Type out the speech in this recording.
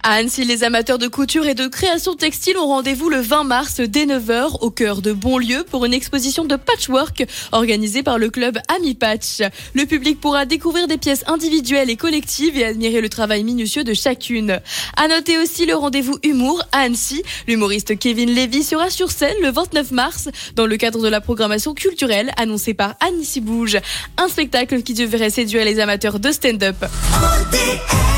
À Annecy, les amateurs de couture et de création textile ont rendez-vous le 20 mars dès 9h au cœur de Bonlieu pour une exposition de patchwork organisée par le club Ami Patch. Le public pourra découvrir des pièces individuelles et collectives et admirer le travail minutieux de chacune. À noter aussi le rendez-vous humour à Annecy. L'humoriste Kevin Lévy sera sur scène le 29 mars dans le cadre de la programmation culturelle annoncée par Annecy Bouge. Un spectacle qui devrait séduire les amateurs de stand-up.